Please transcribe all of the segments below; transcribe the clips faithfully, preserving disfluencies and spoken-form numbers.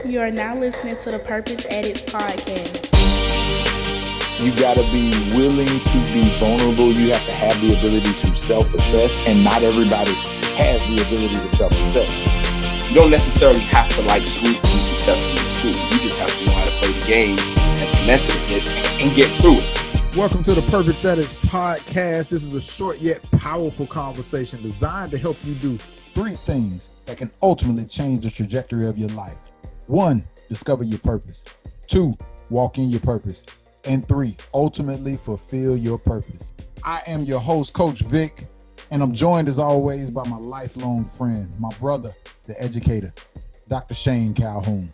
You are now listening to the Purpose Edits podcast. You got to be willing to be vulnerable. You have to have the ability to self-assess, and not everybody has the ability to self-assess. You don't necessarily have to like school to be successful in school. You just have to know how to play the game and finesse it a bit and get through it. Welcome to the Purpose Edits podcast. This is a short yet powerful conversation designed to help you do three things that can ultimately change the trajectory of your life. One, discover your purpose. Two, walk in your purpose. And three, ultimately fulfill your purpose. I am your host, Coach Vic, and I'm joined as always by my lifelong friend, my brother, the educator, Doctor Shane Calhoun.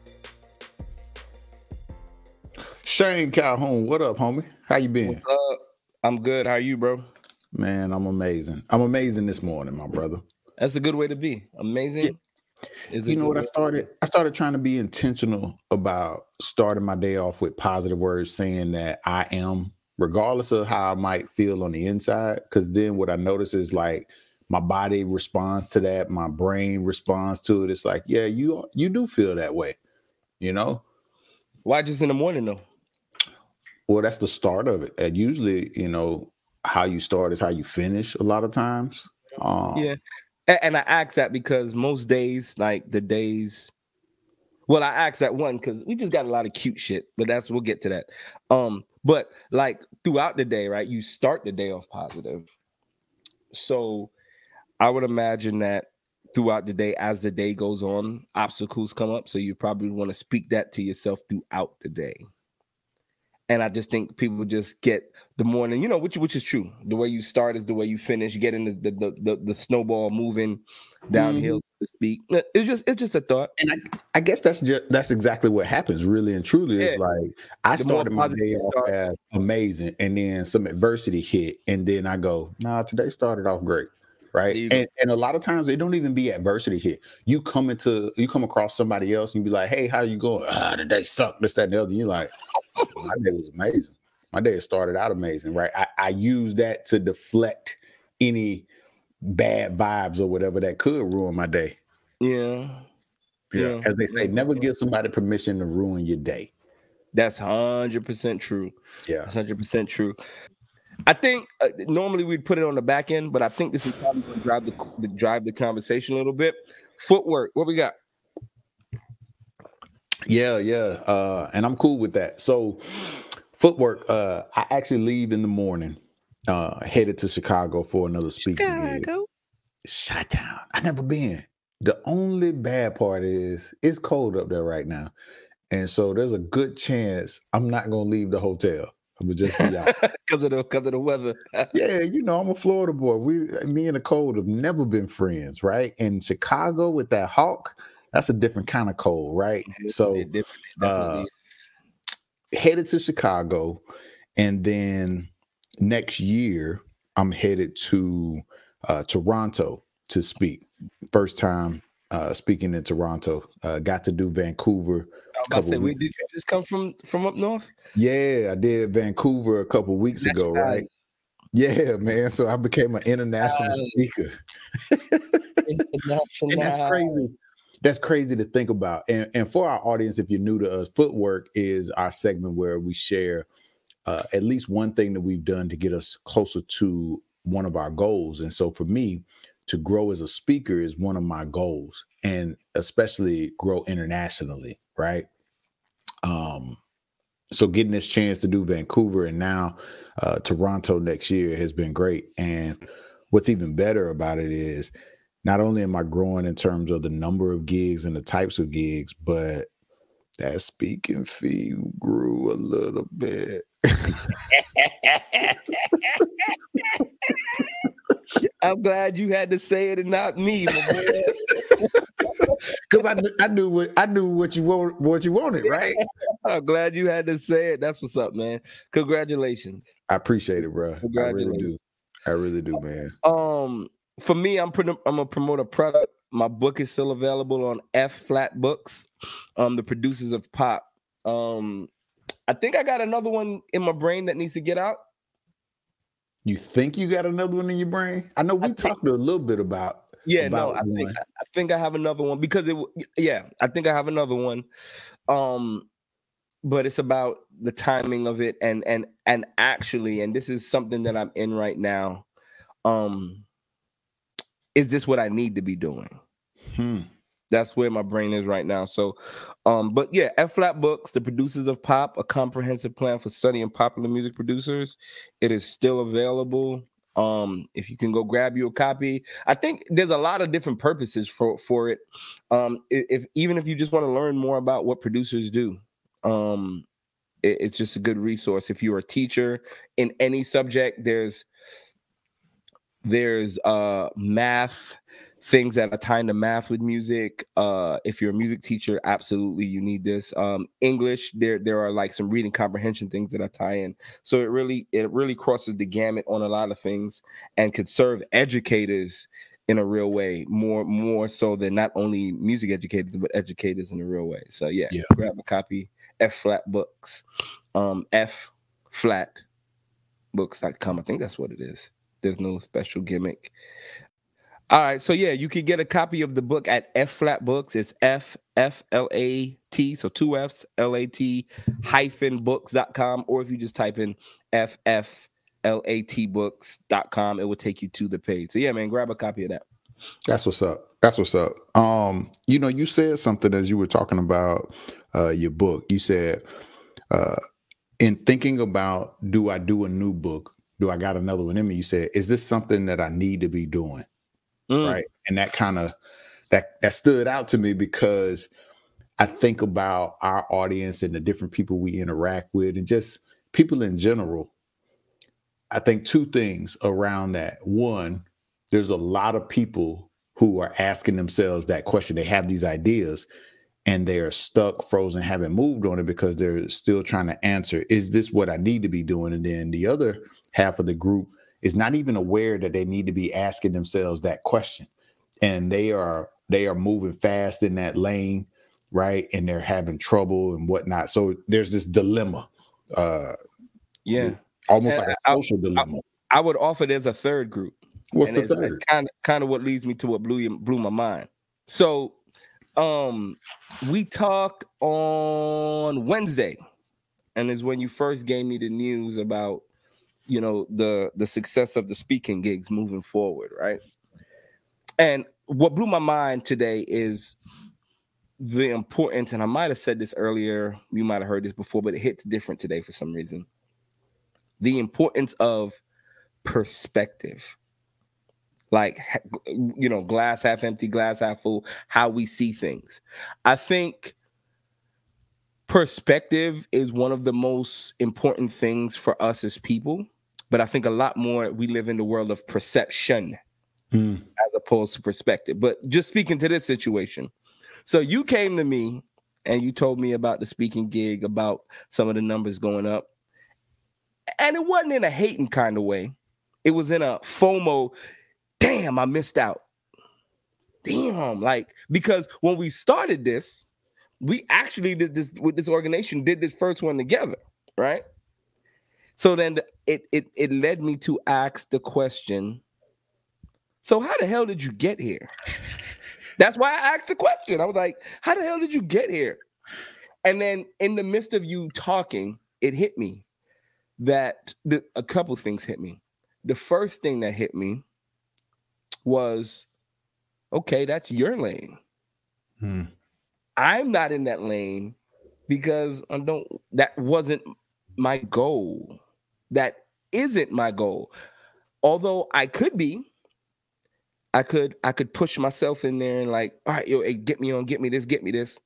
Shane Calhoun, what up, homie? How you been? What's up? I'm good. How are you, bro? Man, I'm amazing. I'm amazing this morning, my brother. That's a good way to be. Amazing. Yeah. Is you know what I started? I started trying to be intentional about starting my day off with positive words, saying that I am, regardless of how I might feel on the inside. Because then what I notice is like my body responds to that, my brain responds to it. It's like, yeah, you you do feel that way, you know? Why just in the morning though? Well, that's the start of it. And usually, you know, how you start is how you finish a lot of times. Um, yeah. And, and I ask that because most days, like the days, well, I asked that one because we just got a lot of cute shit, but that's, we'll get to that. Um, but like throughout the day, right, you start the day off positive. So I would imagine that throughout the day, as the day goes on, obstacles come up. So you probably want to speak that to yourself throughout the day. And I just think people just get the morning, you know, which which is true. The way you start is the way you finish. You get in the the the, the, the snowball moving downhill, mm-hmm. to speak. It's just it's just a thought. And I, I guess that's just that's exactly what happens, really and truly. Yeah. It's like I the started my day off as amazing, and then some adversity hit, and then I go, nah, today started off great. Right. And, and a lot of times it don't even be adversity hit. You come into you come across somebody else and you be like, hey, how you going? Ah, today sucked, this, that, and the other. And you're like, my day was amazing. My day started out amazing, right? I, I use that to deflect any bad vibes or whatever that could ruin my day. Yeah. Yeah. yeah. As they say, yeah. never give somebody permission to ruin your day. That's one hundred percent true. Yeah. That's one hundred percent true. I think uh, normally we'd put it on the back end, but I think this is probably going to drive the, the drive the conversation a little bit. Footwork, what we got? Yeah, yeah, uh, and I'm cool with that. So, footwork. Uh, I actually leave in the morning, uh, headed to Chicago for another speaking gig. Chicago, Chi-town. I never been. The only bad part is it's cold up there right now, and so there's a good chance I'm not gonna leave the hotel. I would just be out because of the because of the weather. Yeah, you know, I'm a Florida boy. We, me and the cold have never been friends, right? In Chicago with that hawk, that's a different kind of cold, right? So, uh, headed to Chicago, and then next year I'm headed to uh, Toronto to speak. First time uh, speaking in Toronto. Uh, got to do Vancouver. I was about to say, wait, did you just come from from up north? Yeah, I did Vancouver a couple weeks That's ago, right? right? Yeah, man. So I became an international uh, speaker. International. And that's crazy. That's crazy to think about. And, and for our audience, if you're new to us, Footwork is our segment where we share uh, at least one thing that we've done to get us closer to one of our goals. And so for me, to grow as a speaker is one of my goals, and especially grow internationally, right? Um, so getting this chance to do Vancouver and now uh, Toronto next year has been great. And what's even better about it is not only am I growing in terms of the number of gigs and the types of gigs, but that speaking fee grew a little bit. I'm glad you had to say it and not me, my boy. Because I, I knew what I knew what you want, what you wanted, right? I'm glad you had to say it. That's what's up, man. Congratulations. I appreciate it, bro. I really do. I really do, man. Um, for me, I'm putting. I'm gonna promote a product. My book is still available on F Flat Books. Um, the producers of Pop. Um, I think I got another one in my brain that needs to get out. You think you got another one in your brain? I know we I talked think, a little bit about Yeah, no, about I think one. I think I have another one because it. w- Yeah, I think I have another one. Um, but it's about the timing of it, and and and actually, and this is something that I'm in right now. Um, is this what I need to be doing? Hmm. That's where my brain is right now. So, um, but yeah, F Flat Books, the producers of pop, a comprehensive plan for studying popular music producers. It is still available. Um, if you can go grab you a copy, I think there's a lot of different purposes for for it. Um, i- if even if you just want to learn more about what producers do, um, it- it's just a good resource. If you're a teacher in any subject, there's there's uh math things that are tying to math with music. Uh if you're a music teacher, absolutely you need this. Um English, there there are like some reading comprehension things that I tie in. So it really it really crosses the gamut on a lot of things and could serve educators in a real way, more more so than not only music educators but educators in a real way. So yeah, Yeah. grab a copy. F Flat Books. Um F Flat Books dot com. I think that's what it is. There's no special gimmick. All right, so yeah, you can get a copy of the book at F Flat Books. It's F F L A T, so two F's, L A T hyphen books dot com, or if you just type in F F L A T books dot com, it will take you to the page. So yeah, man, grab a copy of that. That's what's up. That's what's up. Um, you know, you said something as you were talking about uh your book. You said uh in thinking about, do I do a new book? Do I got another one in me? You said, is this something that I need to be doing? Mm. Right. And that kind of that that stood out to me because I think about our audience and the different people we interact with and just people in general. I think two things around that. One, there's a lot of people who are asking themselves that question. They have these ideas and they're stuck, frozen, haven't moved on it because they're still trying to answer, is this what I need to be doing? And then the other half of the group is not even aware that they need to be asking themselves that question. And they are they are moving fast in that lane, right? And they're having trouble and whatnot. So there's this dilemma, uh, Yeah, almost And like a I, social dilemma. I would offer there's a third group. What's and the it's, third? it's kind of kind of what leads me to what blew you, blew my mind. So, um, we talked on Wednesday, and is when you first gave me the news about, you know, the the success of the speaking gigs moving forward, right? And what blew my mind today is the importance, and I might have said this earlier, you might have heard this before, but it hits different today for some reason. The importance of perspective. Like, you know, glass half empty, glass half full, how we see things. I think perspective is one of the most important things for us as people, but I think a lot more we live in the world of perception Mm. as opposed to perspective. But just speaking to this situation, so you came to me and you told me about the speaking gig, about some of the numbers going up, and it wasn't in a hating kind of way. It was in a FOMO. Damn, I missed out. Damn, like, because when we started this, we actually did this with this organization, did this first one together, right? So then it it it led me to ask the question, so how the hell did you get here? That's why I asked the question. I was like, how the hell did you get here? And then in the midst of you talking, it hit me that the, a couple things hit me. The first thing that hit me was, okay, that's your lane. Hmm. I'm not in that lane because I don't, that wasn't my goal. That isn't my goal. Although I could be, I could, I could push myself in there and like, all right, yo, hey, get me on, get me this, get me this.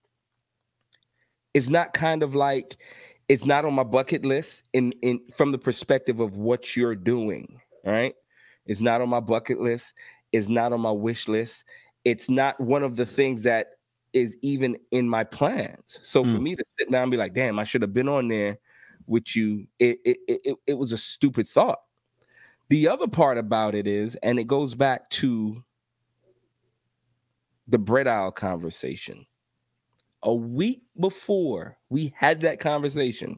It's not kind of like, it's not on my bucket list in, in from the perspective of what you're doing, right? It's not on my bucket list. It's not on my wish list. It's not one of the things that is even in my plans. So for Mm. me to sit down and be like, damn, I should have been on there with you, it, it, it, it was a stupid thought. The other part about it is, and it goes back to the bread aisle conversation. A week before we had that conversation,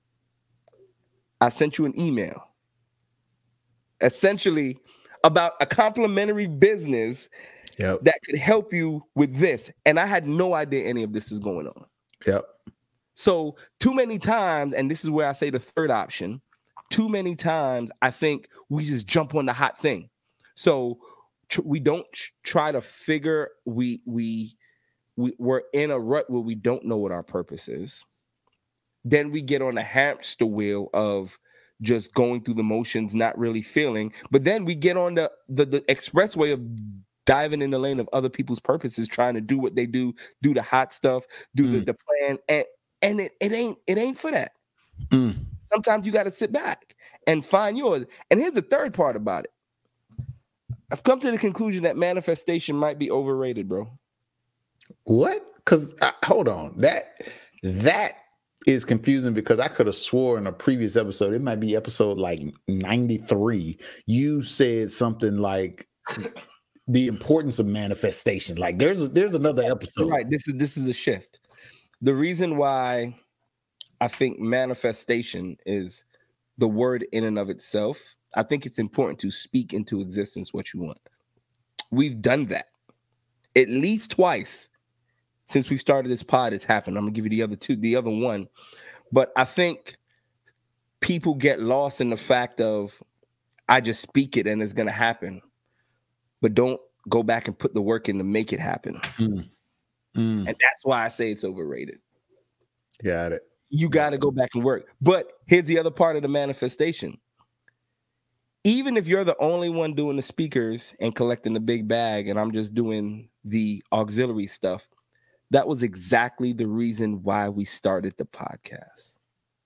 I sent you an email essentially about a complimentary business Yep. that could help you with this. And I had no idea any of this is going on. Yep. So too many times, and this is where I say the third option, too many times I think we just jump on the hot thing. So tr- we don't tr- try to figure, we, we, we, we're in a rut where we don't know what our purpose is. Then we get on a hamster wheel of just going through the motions, not really feeling. But then we get on the, the, the expressway of diving in the lane of other people's purposes, trying to do what they do, do the hot stuff, do mm. the, the plan. And and it, it ain't it ain't for that. Mm. Sometimes you got to sit back and find yours. And here's the third part about it. I've come to the conclusion that manifestation might be overrated, bro. What? Because uh, hold on. That that is confusing because I could have swore in a previous episode, it might be episode like ninety-three, you said something like the importance of manifestation. Like there's there's another episode. Right. This is this is a shift. The reason why I think manifestation is the word in and of itself, I think it's important to speak into existence what you want. We've done that at least twice since we started this pod. It's happened. I'm gonna give you the other two, the other one. But I think people get lost in the fact of I just speak it and it's gonna happen, but don't go back and put the work in to make it happen. Mm. Mm. And that's why I say it's overrated. Got it. You got to go back and work. But here's the other part of the manifestation. Even if you're the only one doing the speakers and collecting the big bag, and I'm just doing the auxiliary stuff, that was exactly the reason why we started the podcast.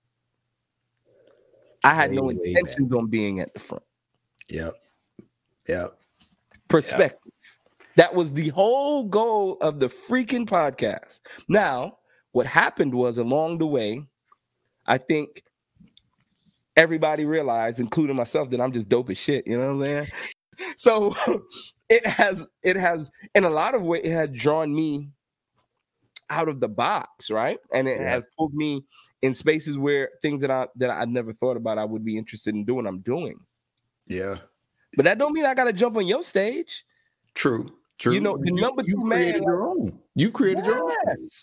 I had no intentions on being at the front. Yep. Yep. Perspective. Yep. That was the whole goal of the freaking podcast. Now, what happened was along the way, I think everybody realized, including myself, that I'm just dope as shit. You know what I'm saying? So it has, it has, in a lot of ways, it has drawn me out of the box, right? And it yeah. has pulled me in spaces where things that I that I never thought about I would be interested in doing, I'm doing. Yeah. But that don't mean I got to jump on your stage. True. True. You know, the you, number you two created man. Your own. You created yes. your own.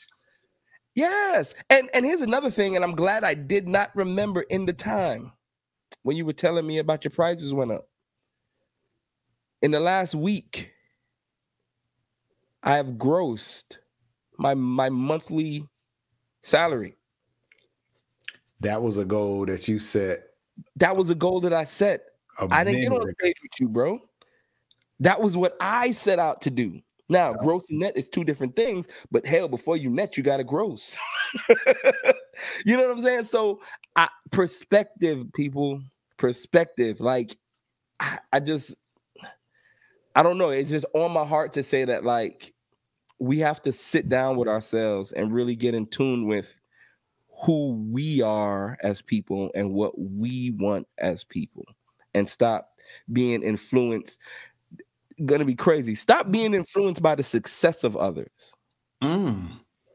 Yes. And and here's another thing, and I'm glad I did not remember in the time when you were telling me about your prices went up. In the last week, I have grossed my my monthly salary. That was a goal that you set. That was a goal that I set. I didn't get on the page with you, bro. That was what I set out to do. Now, yeah. gross and net is two different things, but hell, before you net, you got to gross. You know what I'm saying? So, I, perspective, people, perspective. Like, I, I just, I don't know. It's just on my heart to say that, like, we have to sit down with ourselves and really get in tune with who we are as people and what we want as people, and stop being influenced. Gonna be crazy. Stop being influenced by the success of others. Mm.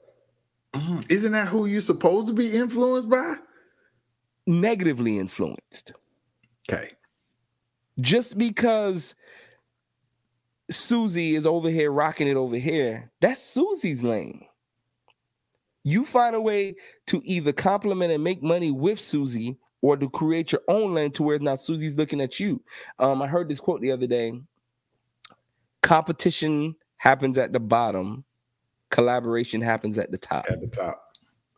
Mm. Isn't that who you're supposed to be influenced by? Negatively influenced. Okay. Just because Susie is over here rocking it over here, that's Susie's lane. You find a way to either compliment and make money with Susie, or to create your own lane to where now Susie's looking at you. Um, I heard this quote the other day. Competition happens at the bottom. Collaboration happens at the top. At the top.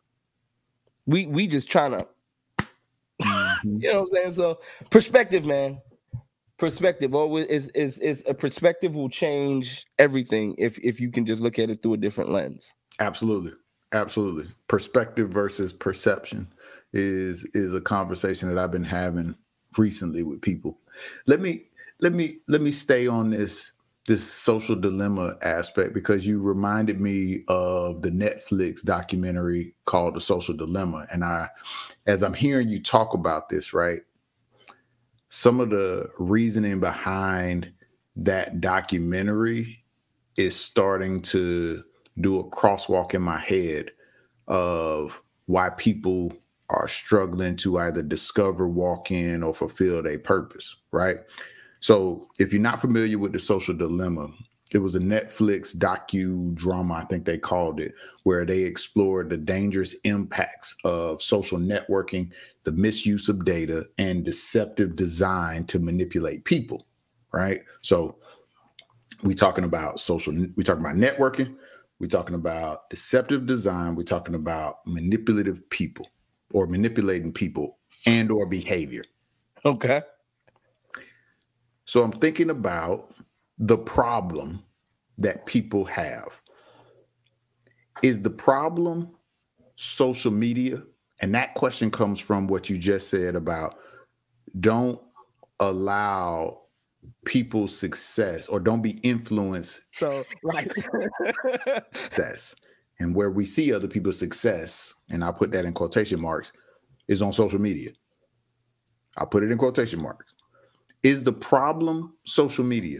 We we just trying to, mm-hmm. you know what I'm saying? So perspective, man. Perspective always is is is a perspective will change everything if if you can just look at it through a different lens. Absolutely. Absolutely. Perspective versus perception is is a conversation that I've been having recently with people. Let me let me let me stay on this this social dilemma aspect, because you reminded me of the Netflix documentary called The Social Dilemma. And I, as I'm hearing you talk about this, right, some of the reasoning behind that documentary is starting to do a crosswalk in my head of why people are struggling to either discover, walk in, or fulfill their purpose, right? So if you're not familiar with The Social Dilemma, It was a Netflix docudrama, I think they called it, where they explored the dangerous impacts of social networking, the misuse of data, and deceptive design to manipulate people, right? So we talking about social, we talking about networking, we talking about deceptive design, we're talking about manipulative people or manipulating people and or behavior. Okay. So I'm thinking about the problem that people have. Is the problem social media? And that question comes from what you just said about don't allow people's success or don't be influenced. So, like, success. And where we see other people's success, and I'll put that in quotation marks, is on social media. I'll put it in quotation marks. Is the problem social media?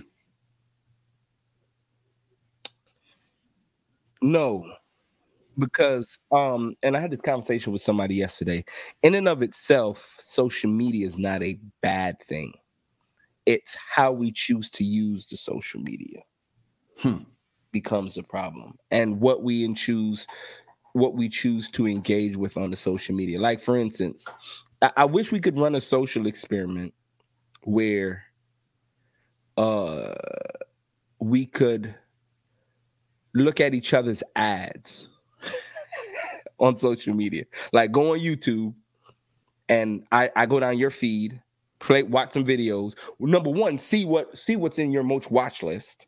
No, because um, and I had this conversation with somebody yesterday. In and of itself, social media is not a bad thing. It's how we choose to use the social media Hmm. becomes a problem, and what we choose, what we choose to engage with on the social media. Like, for instance, I, I wish we could run a social experiment where uh we could look at each other's ads on social media. Like, go on YouTube and I, I go down your feed, play, watch some videos. Number one, see what see what's in your most watch list.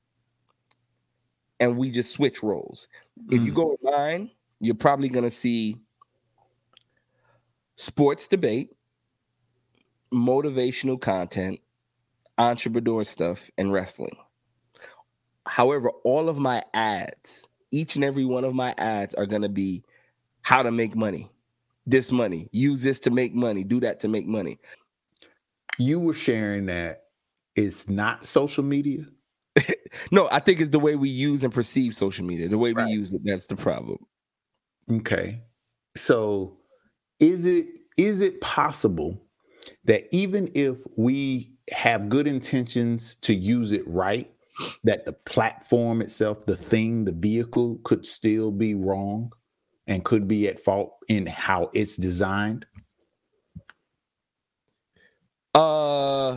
And we just switch roles. Mm. If you go with mine, you're probably gonna see sports debate, motivational content, entrepreneur stuff, and wrestling. However, all of my ads, each and every one of my ads are going to be how to make money, this money, use this to make money, do that to make money. You were sharing that it's not social media? No, I think it's the way we use and perceive social media, the way Right. we use it. That's the problem. Okay. So is it is it possible that even if we have good intentions to use it right, that the platform itself, the thing, the vehicle could still be wrong and could be at fault in how it's designed? Uh,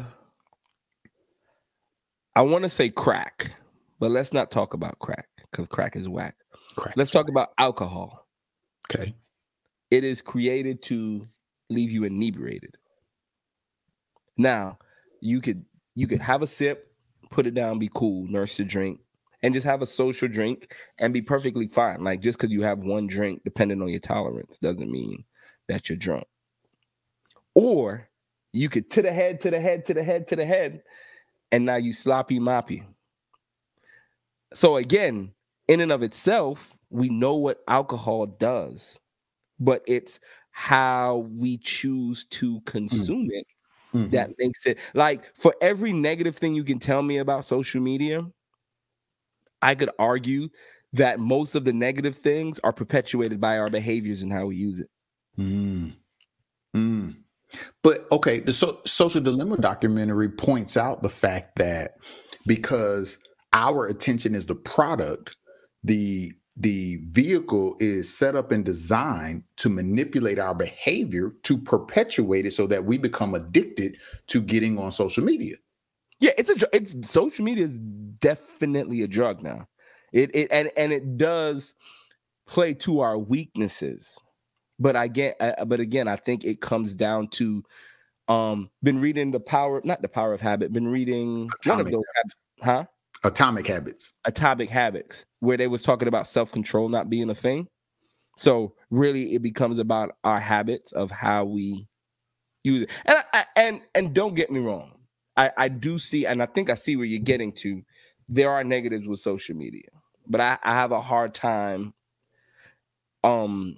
I want to say crack, but let's not talk about crack because crack is whack. Crack. Let's talk about alcohol. Okay. It is created to leave you inebriated. Now, you could you could have a sip, put it down, be cool, nurse the drink, and just have a social drink and be perfectly fine. Like, just because you have one drink, depending on your tolerance, doesn't mean that you're drunk. Or you could to the head, to the head, to the head, to the head, and now you sloppy moppy. So again, in and of itself, we know what alcohol does, but it's how we choose to consume mm. it mm-hmm. that makes it. Like, for every negative thing you can tell me about social media, I could argue that most of the negative things are perpetuated by our behaviors and how we use it. Mm. Mm. But okay, the so- Social Dilemma documentary points out the fact that because our attention is the product, the the vehicle is set up and designed to manipulate our behavior to perpetuate it so that we become addicted to getting on social media. Yeah, it's a it's social media is definitely a drug now. It it and and it does play to our weaknesses. But I get uh, but again, I think it comes down to um been reading the power, not the power of habit, been reading Atomic one of those habits, huh? Atomic Habits. Atomic Habits, where they was talking about self-control not being a thing. So really it becomes about our habits of how we use it. And I, and and don't get me wrong. I, I do see, and I think I see where you're getting to. There are negatives with social media, but I, I have a hard time um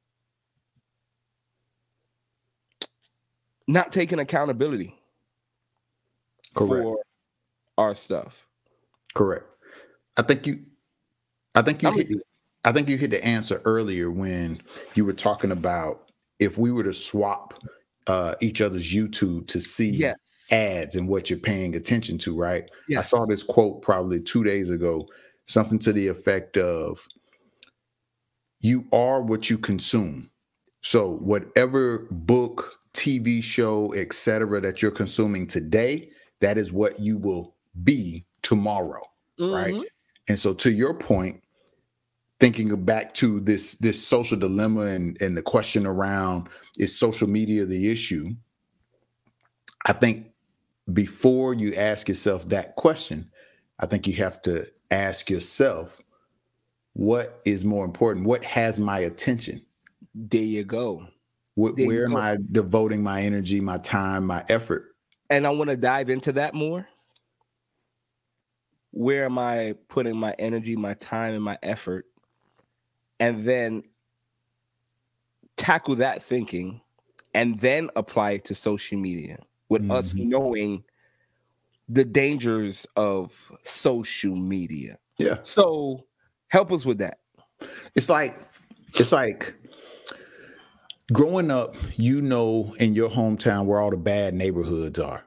not taking accountability Correct. for our stuff. Correct. I think you I think you I'm hit I think you hit the answer earlier when you were talking about if we were to swap uh, each other's YouTube to see Yes. ads and what you're paying attention to, right? Yes. I saw this quote probably two days ago, something to the effect of, you are what you consume. So whatever book, T V show, et cetera, that you're consuming today, that is what you will be tomorrow, Mhm. right? And so to your point, thinking back to this, this social dilemma and, and the question around, is social media the issue? I think before you ask yourself that question, I think you have to ask yourself, what is more important? What has my attention? There you go. Wh- There you where am go. I devoting my energy, my time, my effort? And I want to dive into that more. Where am I putting my energy, my time, and my effort? And then tackle that thinking and then apply it to social media with us Mhm. knowing the dangers of social media. Yeah. So help us with that. It's like, it's like growing up, you know, in your hometown where all the bad neighborhoods are,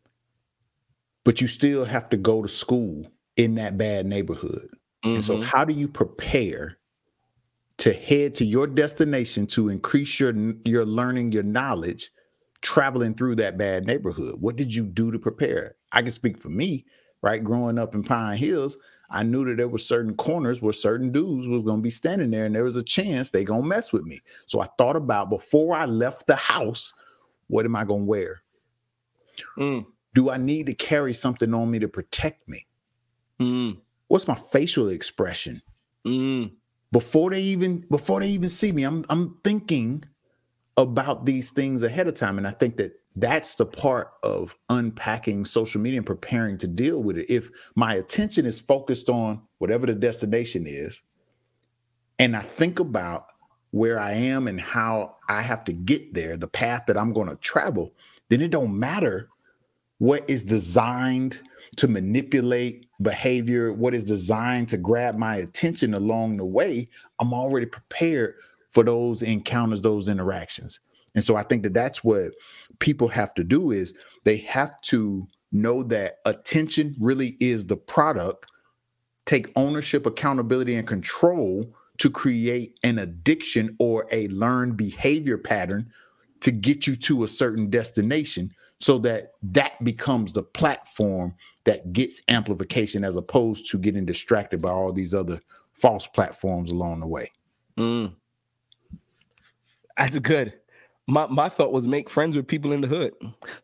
but you still have to go to school in that bad neighborhood. And so Mhm. how do you prepare to head to your destination to increase your, your learning, your knowledge, traveling through that bad neighborhood? What did you do to prepare? I can speak for me, right? Growing up in Pine Hills, I knew that there were certain corners where certain dudes was going to be standing there and there was a chance they going to mess with me. So I thought about, before I left the house, what am I going to wear? Mm. Do I need to carry something on me to protect me? Mm. What's my facial expression? Mm. Before they even before they even see me, I'm I'm thinking about these things ahead of time. And I think that that's the part of unpacking social media and preparing to deal with it. If my attention is focused on whatever the destination is, and I think about where I am and how I have to get there, the path that I'm going to travel, then it don't matter what is designed to manipulate behavior, what is designed to grab my attention along the way. I'm already prepared for those encounters, those interactions. And so I think that that's what people have to do, is they have to know that attention really is the product, take ownership, accountability, and control to create an addiction or a learned behavior pattern to get you to a certain destination, so that that becomes the platform that gets amplification, as opposed to getting distracted by all these other false platforms along the way. Mm. That's good. My my thought was make friends with people in the hood.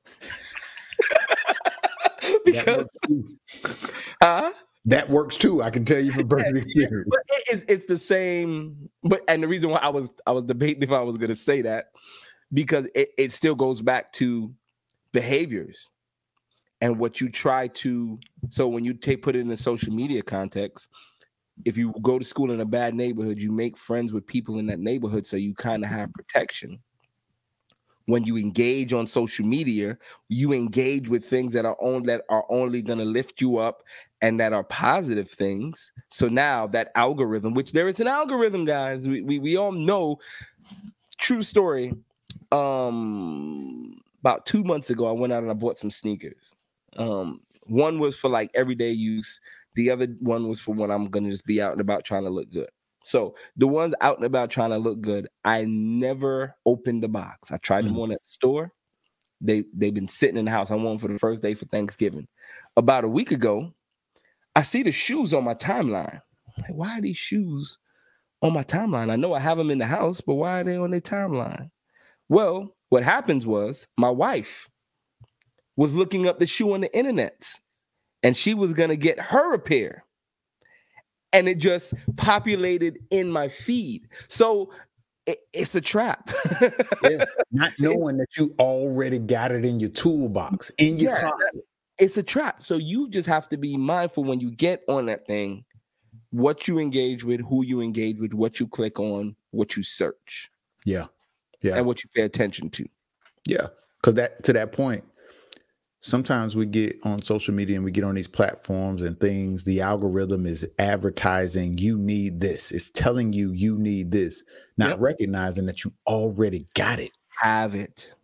Because huh? That works too. I can tell you from personal experience. But it- it's it's the same. But and the reason why I was I was debating if I was going to say that, because it, it still goes back to behaviors and what you try to. So when you take put it in a social media context, if you go to school in a bad neighborhood, you make friends with people in that neighborhood, so you kind of have protection. When you engage on social media, you engage with things that are on that are only going to lift you up and that are positive things. So now that algorithm, which there is an algorithm, guys, we we, we all know. True story. Um, about two months ago, I went out and I bought some sneakers. Um, one was for like everyday use. The other one was for when I'm going to just be out and about trying to look good. So the ones out and about trying to look good, I never opened the box. I tried them Mm. on at the store. They, they've been sitting in the house. I won for the first day for Thanksgiving. About a week ago, I see the shoes on my timeline. I'm like, why are these shoes on my timeline? I know I have them in the house, but why are they on their timeline? Well, what happens was my wife was looking up the shoe on the internet, and she was going to get her a pair. And it just populated in my feed. So it, it's a trap. Yeah. Not knowing that you already got it in your toolbox, in your Yeah, closet. It's a trap. So you just have to be mindful when you get on that thing, what you engage with, who you engage with, what you click on, what you search, Yeah. Yeah. and what you pay attention to. Yeah. Because that to that point, sometimes we get on social media and we get on these platforms and things, the algorithm is advertising, you need this. It's telling you you need this, not Yep. recognizing that you already got it. Have it.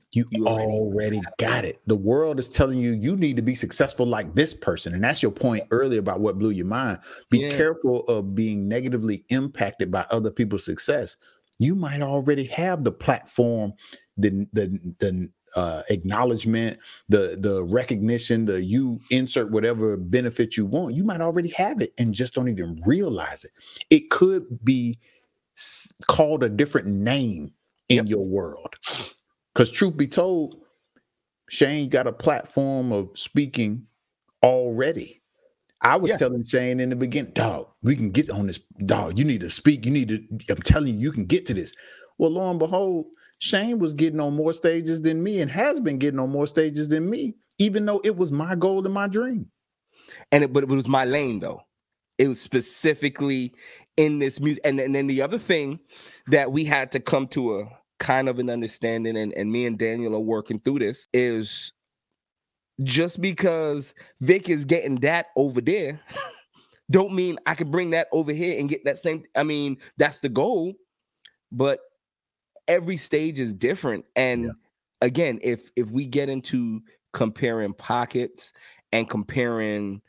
You, You already, already got it. The world is telling you you need to be successful like this person. And that's your point earlier about what blew your mind. Be Yeah. careful of being negatively impacted by other people's success. You might already have the platform, the the the uh, acknowledgement, the the recognition, the you insert whatever benefit you want. You might already have it and just don't even realize it. It could be s- called a different name in Yep. your world. Because truth be told, Shane got a platform of speaking already. I was Yeah. telling Shane in the beginning, dog, we can get on this. Dog, you need to speak. You need to, I'm telling you, you can get to this. Well, lo and behold, Shane was getting on more stages than me and has been getting on more stages than me, even though it was my goal and my dream. And it, but it was my lane though. It was specifically in this music. And, and then the other thing that we had to come to a kind of an understanding, and, and me and Daniel are working through this, is just because Vic is getting that over there, don't mean I could bring that over here and get that same. I mean, that's the goal, but every stage is different. And Yeah. again, if if we get into comparing pockets and comparing,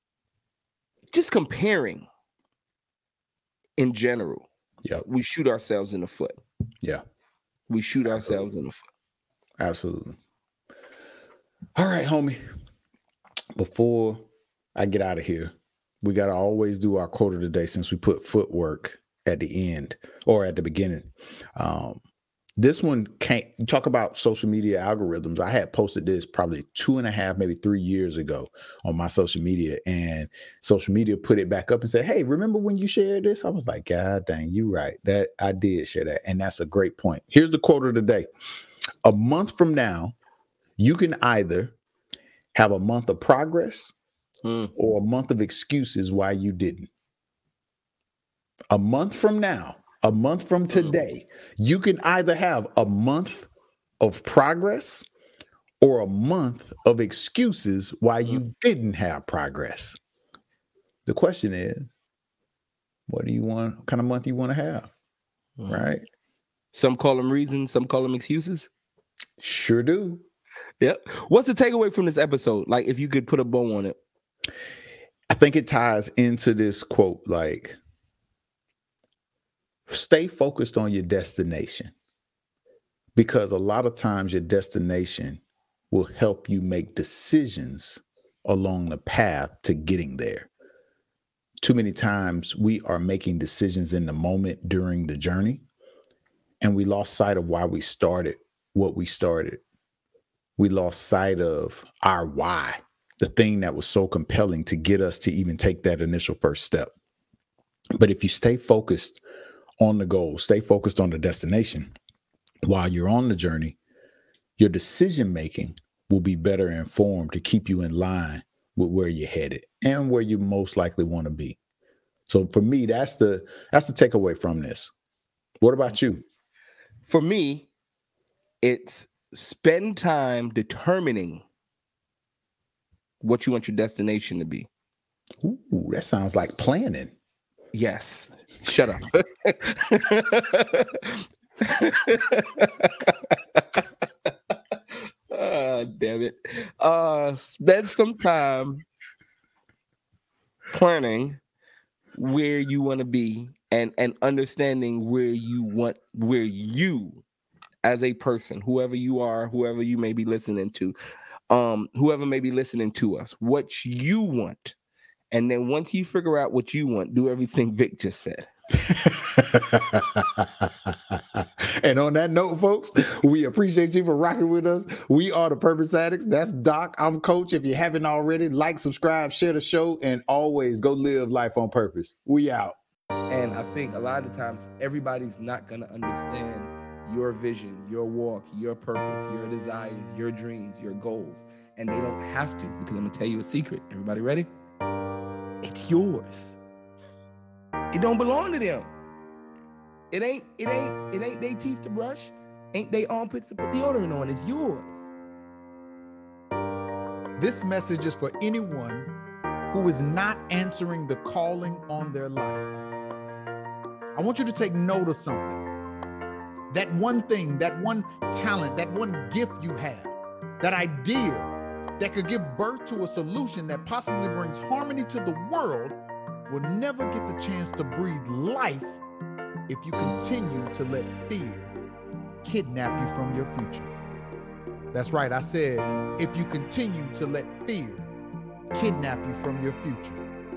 just comparing in general, Yeah, we shoot ourselves in the foot. yeah, We shoot ourselves in the foot. absolutely. All right, homie. Before I get out of here, we got to always do our quote of the day since we put footwork at the end or at the beginning. Um, this one can't you talk about social media algorithms. I had posted this probably two and a half, maybe three years ago on my social media, and social media put it back up and said, hey, remember when you shared this? I was like, God dang, you right. That I did share that. And that's a great point. Here's the quote of the day. A month from now, you can either have a month of progress Mm. or a month of excuses why you didn't. A month from now, a month from today, you can either have a month of progress or a month of excuses why you didn't have progress. The question is, what do you want? What kind of month you want to have? Mm. Right? Some call them reasons, some call them excuses. Sure do. Yep. What's the takeaway from this episode? Like, if you could put a bow on it. I think it ties into this quote, like, stay focused on your destination, because a lot of times your destination will help you make decisions along the path to getting there. Too many times we are making decisions in the moment during the journey, and we lost sight of why we started what we started. We lost sight of our why, the thing that was so compelling to get us to even take that initial first step. But if you stay focused on the goal, stay focused on the destination while you're on the journey, your decision making will be better informed to keep you in line with where you're headed and where you most likely want to be. So for me, that's the that's the takeaway from this. What about you? For me, it's spend time determining what you want your destination to be. Ooh, that sounds like planning. Yes. Shut up. Oh, damn it. Uh, spend some time planning where you want to be and, and understanding where you want, where you as a person, whoever you are, whoever you may be listening to, um, whoever may be listening to us, what you want. And then once you figure out what you want, do everything Vic just said. And on that note, folks, we appreciate you for rocking with us. We are the Purpose Addicts. That's Doc. I'm Coach. If you haven't already, like, subscribe, share the show, and always go live life on purpose. We out. And I think a lot of times everybody's not going to understand your vision, your walk, your purpose, your desires, your dreams, your goals. And they don't have to, because I'm going to tell you a secret. Everybody ready? It's yours. It don't belong to them. It ain't, it ain't, it ain't they teeth to brush. Ain't they armpits to put deodorant on. It's yours. This message is for anyone who is not answering the calling on their life. I want you to take note of something. that one thing, that one talent, that one gift you have, that idea that could give birth to a solution that possibly brings harmony to the world will never get the chance to breathe life if you continue to let fear kidnap you from your future. That's right, I said, if you continue to let fear kidnap you from your future.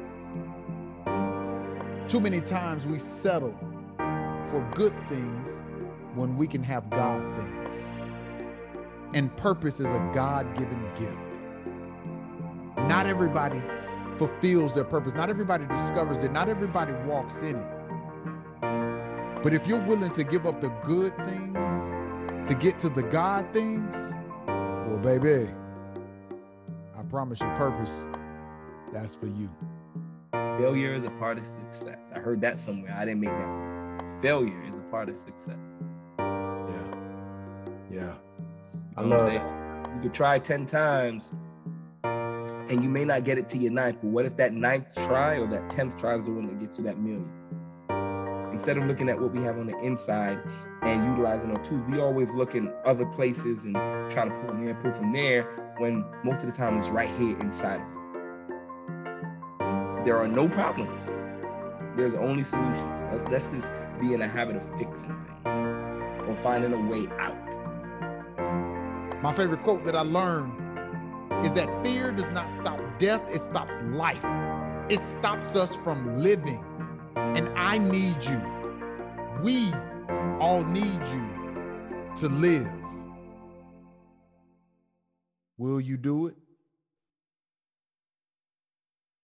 Too many times we settle for good things when we can have God things. And purpose is a God-given gift. Not everybody fulfills their purpose. Not everybody discovers it. Not everybody walks in it. But if you're willing to give up the good things to get to the God things, well, baby, I promise you purpose, that's for you. Failure is a part of success. I heard that somewhere. I didn't make that one. Failure is a part of success. Yeah. Yeah. I You know love what I'm saying? You could try ten times and you may not get it to your ninth, but what if that ninth try or that tenth try is the one that gets you that million? Instead of looking at what we have on the inside and utilizing our tools, we always look in other places and try to pull from here, pull from there, when most of the time it's right here inside of you. There are no problems. There's only solutions. Let's, let's just be in a habit of fixing things or finding a way out. My favorite quote that I learned is that fear does not stop death, it stops life. It stops us from living. And I need you. We all need you to live. Will you do it?